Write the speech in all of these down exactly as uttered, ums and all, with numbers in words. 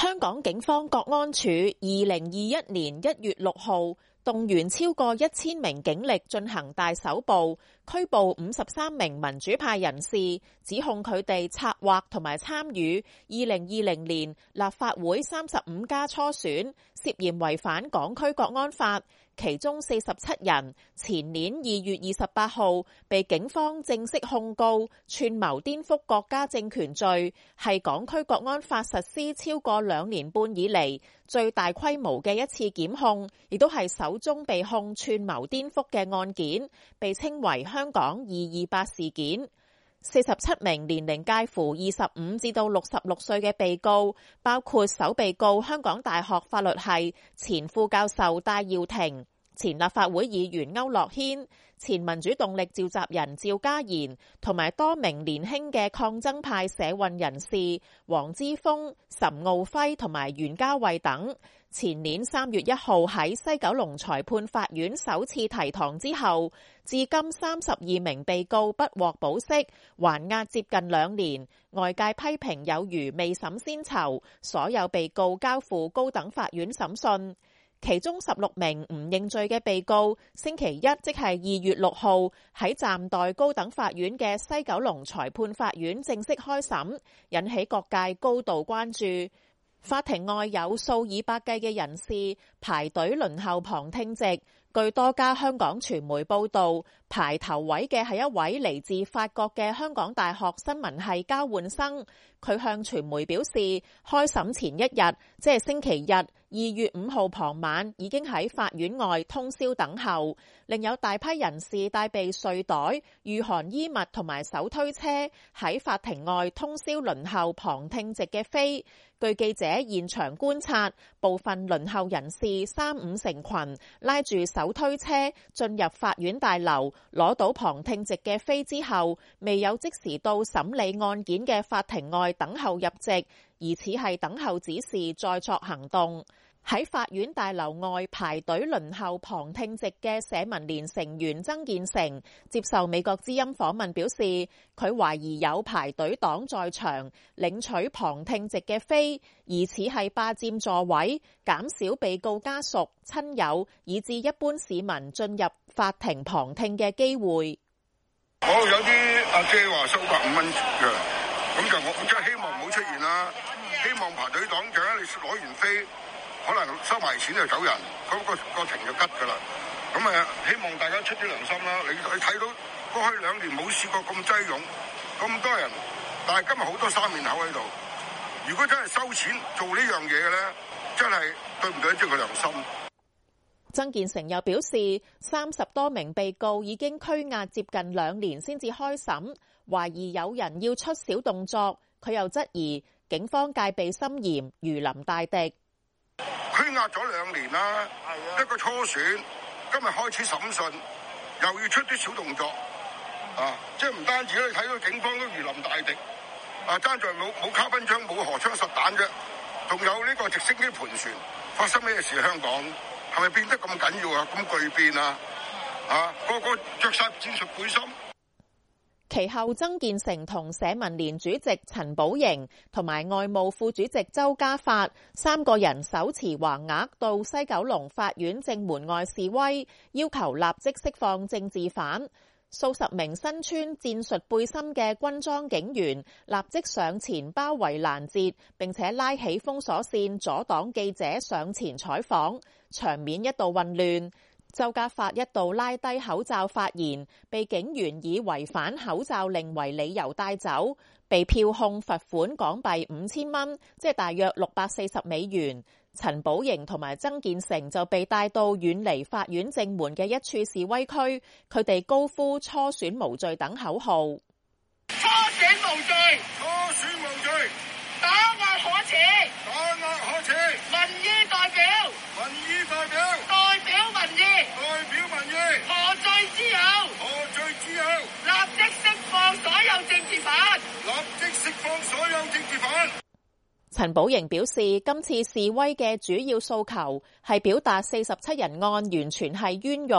香港警方國安處二零二一年一月六號動員超過一千名警力進行大搜捕，拘捕五十三名民主派人士，指控佢哋策劃同埋參與二零二零年立法會三十五家初選，涉嫌違反港區國安法。其中四十七人前年二月二十八號被警方正式控告串謀顛覆國家政權罪，係港區國安法實施超過兩年半以嚟最大規模嘅一次檢控，亦都係首宗被控串謀顛覆嘅案件，被稱為香港二二八事件。四十七名年齡介乎二十五至到六十六歲嘅被告，包括首被告香港大學法律系前副教授戴耀廷、前立法會議員區諾軒、前民主動力召集人趙家賢，同埋多名年輕嘅抗爭派社運人士黃之鋒、岑敖暉同埋袁嘉蔚等。前年三月一號喺西九龍裁判法院首次提堂之後，至今三十二名被告不獲保釋，還押接近兩年。外界批評有如未審先囚，所有被告交付高等法院審訊。其中十六名唔認罪嘅被告，星期一即係二月六號喺暫代高等法院嘅西九龍裁判法院正式開審，引起各界高度關注。法庭外有數以百計嘅人士排隊輪候旁聽席。據多家香港傳媒報道，排頭位嘅係一位嚟自法國嘅香港大學新聞系交換生。佢向傳媒表示，開審前一日，即係星期日，二月五號傍晚已經喺法院外通宵等候。另有大批人士帶備睡袋、御寒衣物同埋手推車喺法庭外通宵輪候旁聽席嘅飛。據記者現場觀察，部分輪候人士三五成群拉住手推車進入法院大樓，攞到旁聽席嘅飛之後，未有即時到審理案件嘅法庭外等候入席，疑似係等候指示再作行動。喺法院大樓外排隊輪候旁聽席嘅社民連成員曾建成接受美國之音訪問表示，佢懷疑有排隊黨在場領取旁聽席嘅飛，疑似係霸佔座位，減少被告家屬、親友以至一般市民進入法庭旁聽嘅機會。 我有啲阿姐話收百五蚊嘅，咁就我真係希望唔好出現啦。希望排隊黨就係你攞完飛，可能收埋錢就走人，咁、那個個庭就吉㗎啦。咁誒，希望大家出啲良心啦。你你睇到過去兩年冇試過咁擠擁，咁多人，但係今日好多生面口喺度。如果真係收錢做呢樣嘢嘅咧，真係對唔對得住佢良心？ 曾建成又表示，三十多名被告已經拘押接近兩年先至開審，懷疑有人要出小動作。佢又質疑警方戒備森嚴，如臨大敵。 拘押咗兩年啦，一個初選，今日開始審訊，又要出啲小動作，啊！即係唔單止你睇到警方都如臨大敵，啊！爭在冇冇卡賓槍，冇荷槍實彈啫，仲有呢個直升機盤旋，發生咩事？香港係咪變得咁緊要啊？咁巨變啊！啊！個個着晒戰術背心。 其後，曾建成同社民連主席陳寶瑩同埋外務副主席周家發三個人手持橫額到西九龍法院正門外示威，要求立即釋放政治犯。數十名身穿戰術背心嘅軍裝警員立即上前包圍攔截，並且拉起封鎖線阻擋記者上前採訪，場面一度混亂。周家發一度拉低口罩發言，被警員以違反口罩令為理由帶走，被票控罰款港幣五千蚊，即係大約六百四十美元。陳寶瑩同埋曾建成就被帶到遠離法院正門嘅一處示威區，佢哋高呼初選無罪等口號。 初選無罪， 初選無罪， 打壓可恥， 打壓可恥， 民意代表， 民意代表， 代表民意， 代表民意， 何罪之有？ 何罪之有？ 立即釋放所有政治犯， 立即釋放所有政治犯。 陳寶瑩表示，今次示威嘅主要訴求係表達四十七人案完全係冤獄。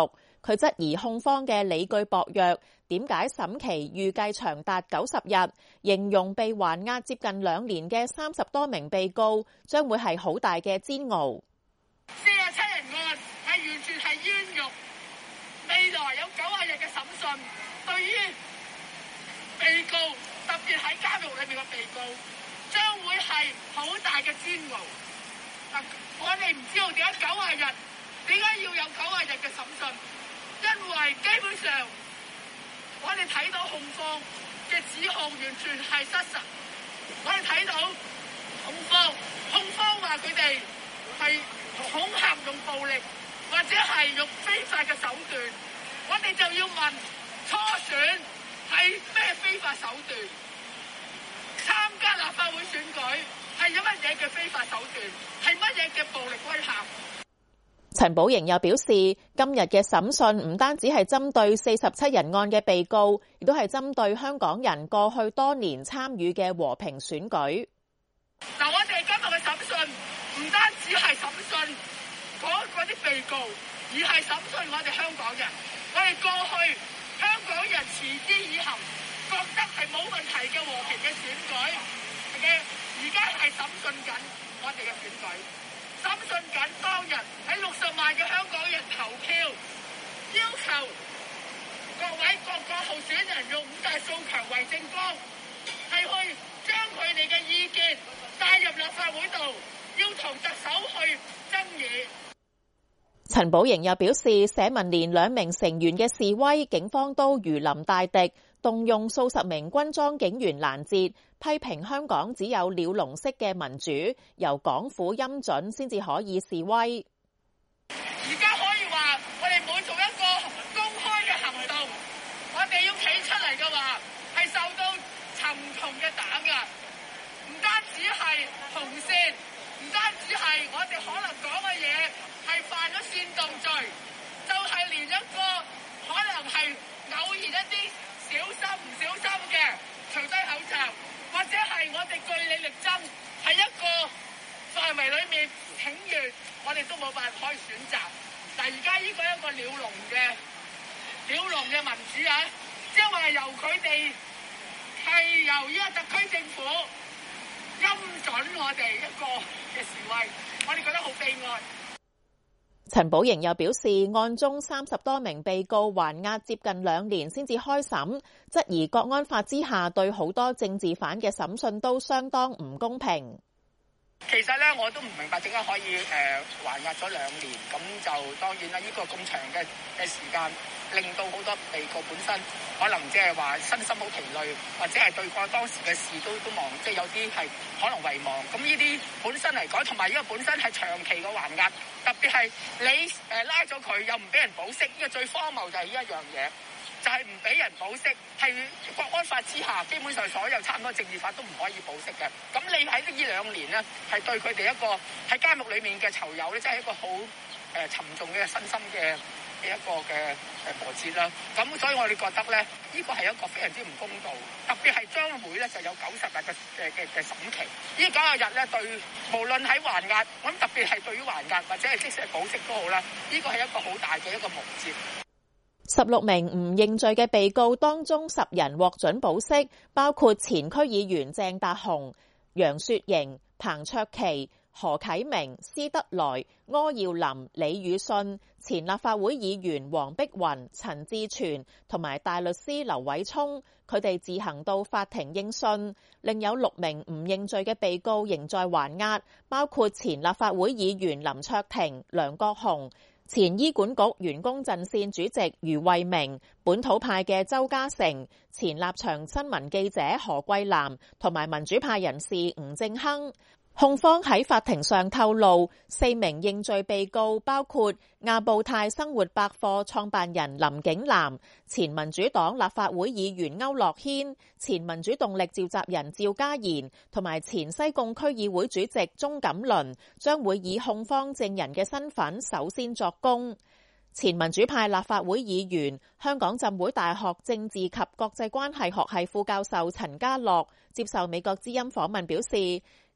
佢質疑控方嘅理據薄弱，點解審期預計長達九十日？形容被還押接近兩年嘅三十多名被告將會係好大嘅煎熬。 四十七人案係完全係冤獄，未來有九十日嘅審訊，對於被告，特別喺監獄裏面嘅被告，將會係好大嘅煎熬。我哋唔知道點解九十日，點解要有九十日嘅審訊？因為基本上我哋睇到控方嘅指控完全係失實。我哋睇到控方控方話佢哋係恐嚇用暴力，或者係用非法嘅手段。我哋就要問，初選係咩非法手段？參加立法會選舉係有乜嘢嘅非法手段？係乜嘢嘅暴力威嚇？ 陳寶瑩又表示，今日嘅審訊唔單止係針對四十七人案嘅被告，亦都係針對香港人過去多年參與嘅和平選舉。 嗱，我哋今日嘅審訊唔單止係審訊嗰嗰啲被告，而係審訊我哋香港人。我哋過去香港人持之以恆，覺得係冇問題嘅和平嘅選舉嘅，而家係審訊緊我哋嘅選舉。審訊緊當日喺六十萬嘅香港人投票，要求各位各個候選人用五大訴求為政綱，係去將佢哋嘅意見帶入立法會度，要同特首去爭議。 陳寶瑩又表示，社民連兩名成員嘅示威，警方都如臨大敵，動用數十名軍裝警員攔截，批評香港只有鳥籠式嘅民主，由港府欽准先至可以示威。 而家可以話，我哋每做一個公開嘅行動，我哋要企出嚟嘅話，係受到沉重嘅打壓，唔單止係紅線，唔單止係我哋可能講嘅嘢係犯咗煽動罪，就係連一個可能係偶然一啲小心唔小心嘅除低口罩，或者係我哋據理力爭，喺一個範圍裏面請願，我哋都冇辦法可以選擇。但而家呢個一個鳥籠嘅鳥籠嘅民主啊，即係話由佢哋係由呢個特區政府欽准我哋一個嘅示威，我哋覺得好悲哀。 陳寶瑩又表示，案中三十多名被告還押接近兩年先至開審，質疑國安法之下對好多政治犯嘅審訊都相當唔公平。 其實咧，我都唔明白點解可以誒、呃、還押咗兩年，咁就當然啦。呢、這個咁長嘅嘅時間，令到好多被告本身可能即係話身心好疲累，或者係對過當時嘅事都都忘，即係有啲係可能遺忘。咁呢啲本身嚟講，同埋呢個本身係長期嘅還押，特別係你誒、呃、拉咗佢又唔俾人保釋，呢、這個最荒謬就係呢一樣嘢。就係唔俾人保釋，係國安法之下，基本上所有差唔多政治法都唔可以保釋嘅。咁你喺呢兩年呢，係對佢哋一個喺監獄裏面嘅囚友咧，真係一個好誒、呃、沉重嘅身心嘅嘅一個嘅誒磨折啦。咁所以我哋覺得咧，呢、這個係一個非常之唔公道，特別係將會咧就有九十日嘅嘅嘅嘅審期。呢九十日咧，對無論喺還押，咁特別係對於還押或者係即使係保釋都好啦，呢、這個係一個好大嘅一個磨折。 十六名唔認罪嘅被告當中，十人獲准保釋，包括前區議員鄭達鴻、楊雪瑩、彭卓棋、何啟明、施德來、柯耀林、李宇信、前立法會議員黃碧雲、陳志全同埋大律師劉偉聰，佢哋自行到法庭應訊。另有六名唔認罪嘅被告仍在還押，包括前立法會議員林卓廷、梁國雄、前醫管局員工陣線主席余慧明、本土派嘅周家成、前立場新聞記者何桂藍同埋民主派人士吳正亨。控方喺法庭上透露，四名認罪被告包括亞布泰生活百貨創辦人林景南、前民主黨立法會議員區諾軒、前民主動力召集人趙家賢同埋前西貢區議會主席鍾錦麟，將會以控方證人嘅身份首先作供。前民主派立法會議員、香港浸會大學政治及國際關係學系副教授陳家樂接受美國之音訪問表示，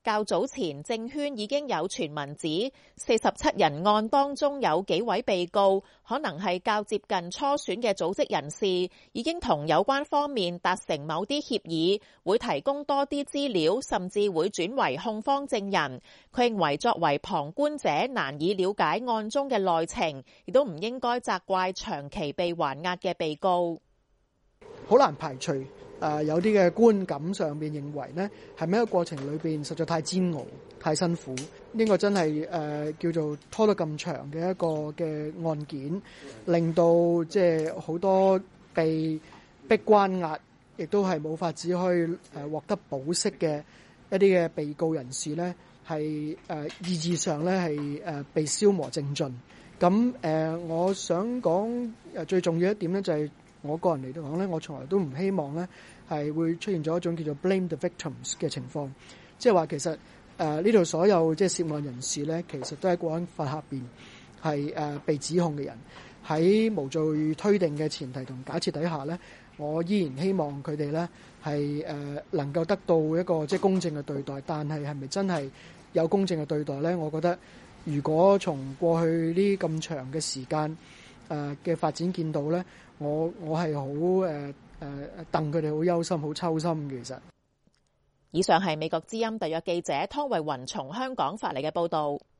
較早前政圈已經有傳聞指四十七人案當中有幾位被告可能係較接近初選嘅組織人士，已經同有關方面達成某啲協議，會提供多啲資料，甚至會轉為控方證人。佢認為作為旁觀者難以了解案中嘅內情，亦都唔應該責怪長期被還押嘅被告。 好難排除。誒、呃、有啲嘅觀感上面認為呢係咪一個過程裏邊實在太煎熬、太辛苦？呢個真係誒、呃、叫做拖得咁長嘅一個嘅案件，令到即係好多被逼關押，亦都係冇法子可以誒獲得保釋嘅一啲嘅被告人士呢，係誒、呃、意志上咧係誒被消磨淨盡。咁誒、呃，我想講誒最重要一點咧就係、是。我個人嚟講咧，我從來都唔希望咧係會出現咗一種叫做 blame the victims 嘅情況，即係話其實誒呢度所有即係涉案人士咧，其實都喺國安法下邊係誒被指控嘅人，喺無罪推定嘅前提同假設底下咧，我依然希望佢哋咧係誒能夠得到一個即係公正嘅對待。但係係咪真係有公正嘅對待咧？我覺得如果從過去呢咁長嘅時間誒嘅發展見到咧。我我係好誒誒戥佢哋好憂心、好抽心嘅。其實， 以上係美國之音特約記者湯慧雲從香港發嚟嘅報導。